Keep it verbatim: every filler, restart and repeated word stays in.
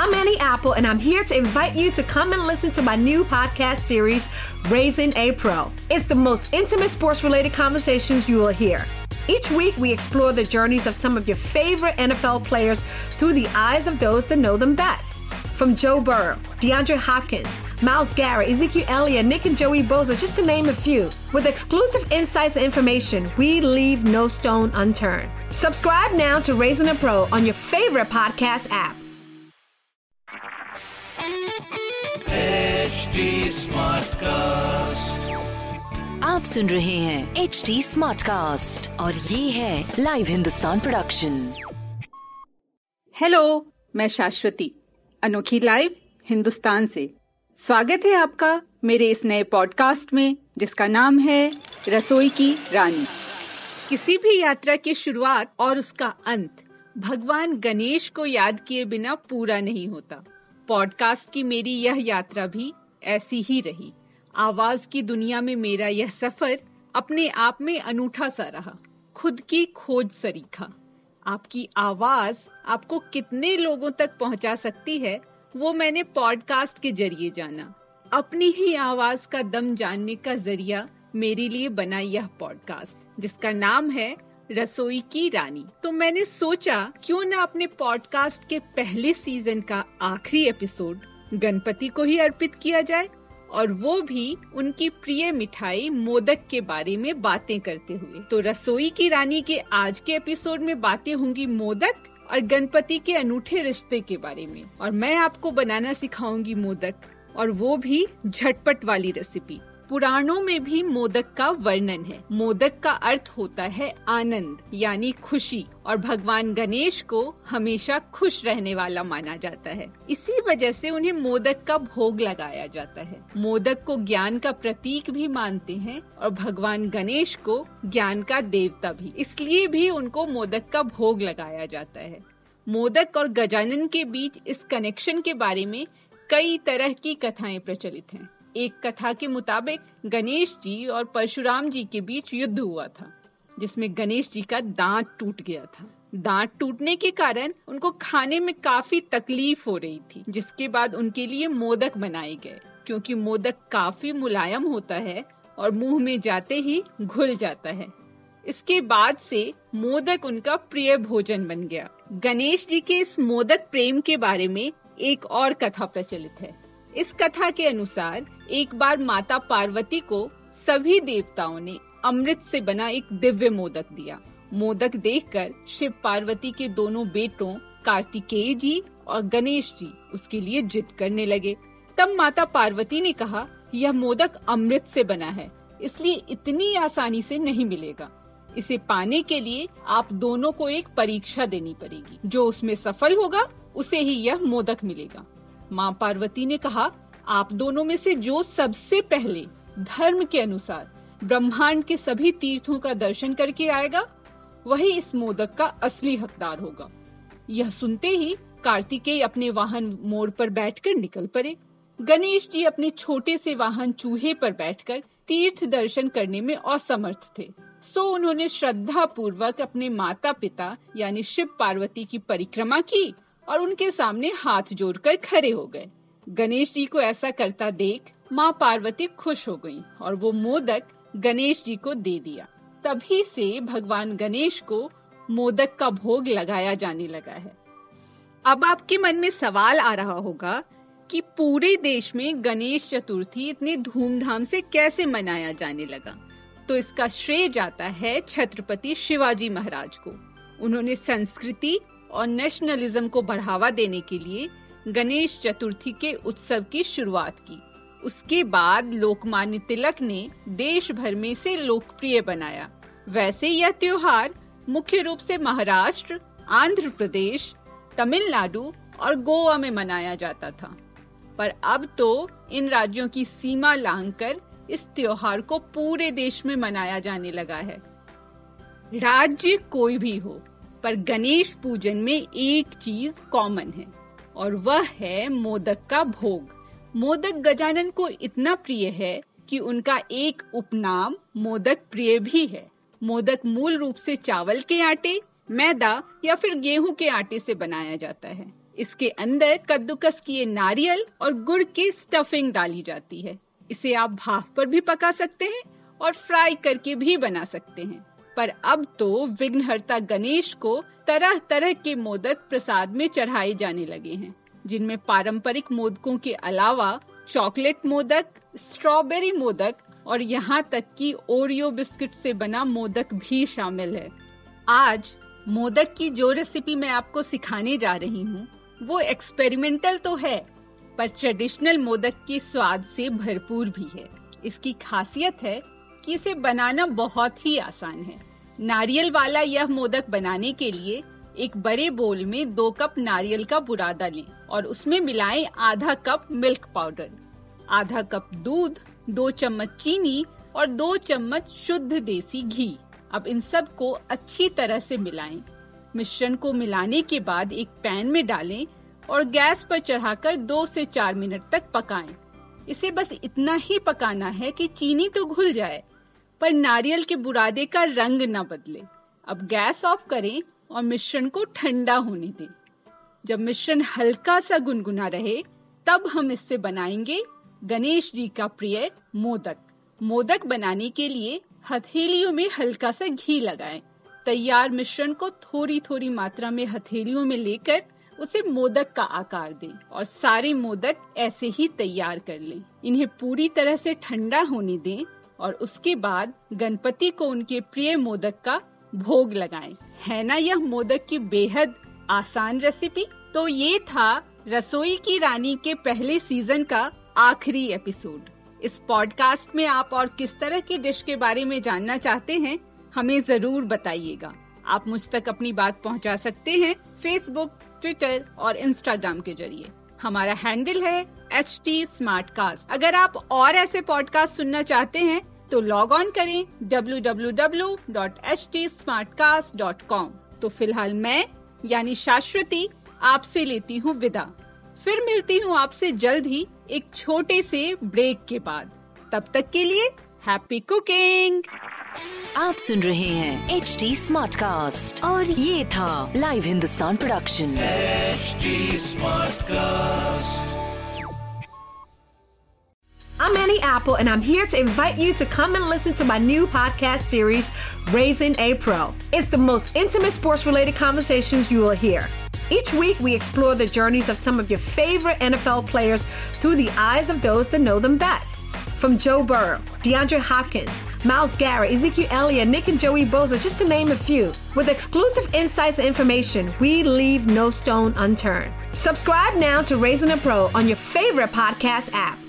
I'm Annie Apple, and I'm here to invite you to come and listen to my new podcast series, Raising a Pro. It's the most intimate sports-related conversations you will hear. Each week, we explore the journeys of some of your favorite N F L players through the eyes of those that know them best. From Joe Burrow, DeAndre Hopkins, Myles Garrett, Ezekiel Elliott, Nick and Joey Bosa, just to name a few. With exclusive insights and information, we leave no stone unturned. Subscribe now to Raising a Pro on your favorite podcast app. H D Smartcast. आप सुन रहे हैं H D Smartcast और ये है live Hindustan production. Hello, मैं शाश्वती, अनोखी live Hindustan से स्वागत है आपका मेरे इस नए पॉडकास्ट में, जिसका नाम है रसोई की रानी। किसी भी यात्रा की शुरुआत और उसका अंत भगवान गणेश को याद किए बिना पूरा नहीं होता। पॉडकास्ट की मेरी यह यात्रा भी ऐसी ही रही। आवाज की दुनिया में मेरा यह सफर अपने आप में अनूठा सा रहा, खुद की खोज सरीखा। आपकी आवाज आपको कितने लोगों तक पहुंचा सकती है, वो मैंने पॉडकास्ट के जरिए जाना। अपनी ही आवाज का दम जानने का जरिया मेरे लिए बना यह पॉडकास्ट, जिसका नाम है रसोई की रानी। तो मैंने सोचा क्यों ना अपने पॉडकास्ट के पहले सीजन का आखिरी एपिसोड गणपति को ही अर्पित किया जाए, और वो भी उनकी प्रिय मिठाई मोदक के बारे में बातें करते हुए। तो रसोई की रानी के आज के एपिसोड में बातें होंगी मोदक और गणपति के अनूठे रिश्ते के बारे में, और मैं आपको बनाना सिखाऊंगी मोदक, और वो भी झटपट वाली रेसिपी। पुराणों में भी मोदक का वर्णन है। मोदक का अर्थ होता है आनंद, यानी खुशी, और भगवान गणेश को हमेशा खुश रहने वाला माना जाता है। इसी वजह से उन्हें मोदक का भोग लगाया जाता है। मोदक को ज्ञान का प्रतीक भी मानते हैं और भगवान गणेश को ज्ञान का देवता भी, इसलिए भी उनको मोदक का भोग लगाया जाता है। मोदक और गजानन के बीच इस कनेक्शन के बारे में कई तरह की कथाएं प्रचलित हैं। एक कथा के मुताबिक गणेश जी और परशुराम जी के बीच युद्ध हुआ था, जिसमें गणेश जी का दांत टूट गया था। दांत टूटने के कारण उनको खाने में काफी तकलीफ हो रही थी, जिसके बाद उनके लिए मोदक बनाए गए, क्योंकि मोदक काफी मुलायम होता है और मुंह में जाते ही घुल जाता है। इसके बाद से मोदक उनका प्रिय भोजन बन गया। गणेश जी के इस मोदक प्रेम के बारे में एक और कथा प्रचलित है। इस कथा के अनुसार एक बार माता पार्वती को सभी देवताओं ने अमृत से बना एक दिव्य मोदक दिया। मोदक देखकर शिव पार्वती के दोनों बेटों कार्तिकेय जी और गणेश जी उसके लिए जिद करने लगे। तब माता पार्वती ने कहा, यह मोदक अमृत से बना है, इसलिए इतनी आसानी से नहीं मिलेगा। इसे पाने के लिए आप दोनों को एक परीक्षा देनी पड़ेगी। जो उसमें सफल होगा उसे ही यह मोदक मिलेगा। माँ पार्वती ने कहा, आप दोनों में से जो सबसे पहले धर्म के अनुसार ब्रह्मांड के सभी तीर्थों का दर्शन करके आएगा, वही इस मोदक का असली हकदार होगा। यह सुनते ही कार्तिकेय अपने वाहन मोर पर बैठकर निकल पड़े। गणेश जी अपने छोटे से वाहन चूहे पर बैठकर तीर्थ दर्शन करने में असमर्थ थे, सो उन्होंने श्रद्धा पूर्वक अपने माता पिता यानी शिव पार्वती की परिक्रमा की और उनके सामने हाथ जोड़कर खड़े हो गए। गणेश जी को ऐसा करता देख माँ पार्वती खुश हो गईं और वो मोदक गणेश जी को दे दिया। तभी से भगवान गणेश को मोदक का भोग लगाया जाने लगा है। अब आपके मन में सवाल आ रहा होगा कि पूरे देश में गणेश चतुर्थी इतने धूमधाम से कैसे मनाया जाने लगा। तो इसका श्रेय जाता है छत्रपति शिवाजी महाराज को। उन्होंने संस्कृति और नेशनलिज्म को बढ़ावा देने के लिए गणेश चतुर्थी के उत्सव की शुरुआत की। उसके बाद लोकमान्य तिलक ने देश भर में इसे लोकप्रिय बनाया। वैसे यह त्योहार मुख्य रूप से महाराष्ट्र, आंध्र प्रदेश, तमिलनाडु और गोवा में मनाया जाता था, पर अब तो इन राज्यों की सीमा लांघकर इस त्योहार को पूरे देश में मनाया जाने लगा है। राज्य कोई भी हो, पर गणेश पूजन में एक चीज कॉमन है, और वह है मोदक का भोग। मोदक गजानन को इतना प्रिय है कि उनका एक उपनाम मोदक प्रिय भी है। मोदक मूल रूप से चावल के आटे, मैदा या फिर गेहूं के आटे से बनाया जाता है। इसके अंदर कद्दूकस किए नारियल और गुड़ की स्टफिंग डाली जाती है। इसे आप भाप पर भी पका सकते हैं और फ्राई करके भी बना सकते हैं। पर अब तो विघ्नहर्ता गणेश को तरह तरह के मोदक प्रसाद में चढ़ाए जाने लगे हैं, जिनमें पारंपरिक मोदकों के अलावा चॉकलेट मोदक, स्ट्रॉबेरी मोदक और यहाँ तक कि ओरियो बिस्किट से बना मोदक भी शामिल है। आज मोदक की जो रेसिपी मैं आपको सिखाने जा रही हूँ वो एक्सपेरिमेंटल तो है, पर ट्रेडिशनल मोदक के स्वाद से भरपूर भी है। इसकी खासियत है कि इसे बनाना बहुत ही आसान है। नारियल वाला यह मोदक बनाने के लिए एक बड़े बोल में दो कप नारियल का बुरादा लें और उसमें मिलाएं आधा कप मिल्क पाउडर, आधा कप दूध, दो चम्मच चीनी और दो चम्मच शुद्ध देसी घी। अब इन सब को अच्छी तरह से मिलाएं। मिश्रण को मिलाने के बाद एक पैन में डालें और गैस पर चढ़ाकर दो से चार मिनट तक पकाएं। इसे बस इतना ही पकाना है कि चीनी तो घुल जाए, पर नारियल के बुरादे का रंग न बदले। अब गैस ऑफ करें और मिश्रण को ठंडा होने दें। जब मिश्रण हल्का सा गुनगुना रहे तब हम इससे बनाएंगे गणेश जी का प्रिय मोदक। मोदक बनाने के लिए हथेलियों में हल्का सा घी लगाएं। तैयार मिश्रण को थोड़ी थोड़ी मात्रा में हथेलियों में लेकर उसे मोदक का आकार दें और सारे मोदक ऐसे ही तैयार कर लें। इन्हें पूरी तरह से ठंडा होने दें और उसके बाद गणपति को उनके प्रिय मोदक का भोग लगाएं। है ना यह मोदक की बेहद आसान रेसिपी? तो ये था रसोई की रानी के पहले सीजन का आखिरी एपिसोड। इस पॉडकास्ट में आप और किस तरह की डिश के बारे में जानना चाहते हैं हमें जरूर बताइएगा। आप मुझ तक अपनी बात पहुंचा सकते हैं फेसबुक, ट्विटर और इंस्टाग्राम के जरिए। हमारा हैंडल है एच टी स्मार्टकास्ट। अगर आप और ऐसे पॉडकास्ट सुनना चाहते हैं तो लॉग ऑन करें W W W dot H T Smartcast dot com. तो फिलहाल मैं यानी शाश्वती आपसे लेती हूँ विदा। फिर मिलती हूँ आपसे जल्द ही एक छोटे से ब्रेक के बाद। तब तक के लिए हैप्पी कुकिंग। आप सुन रहे हैं एच टी स्मार्ट कास्ट और ये था live Hindustan production H T smart cast. I'm Annie Apple, and I'm here to invite you to come and listen to my new podcast series, Raising a Pro. It's the most intimate sports-related conversations you will hear. Each week, we explore the journeys of some of your favorite N F L players through the eyes of those that know them best. From Joe Burrow, DeAndre Hopkins, Myles Garrett, Ezekiel Elliott, Nick and Joey Bosa, just to name a few. With exclusive insights and information, we leave no stone unturned. Subscribe now to Raising a Pro on your favorite podcast app.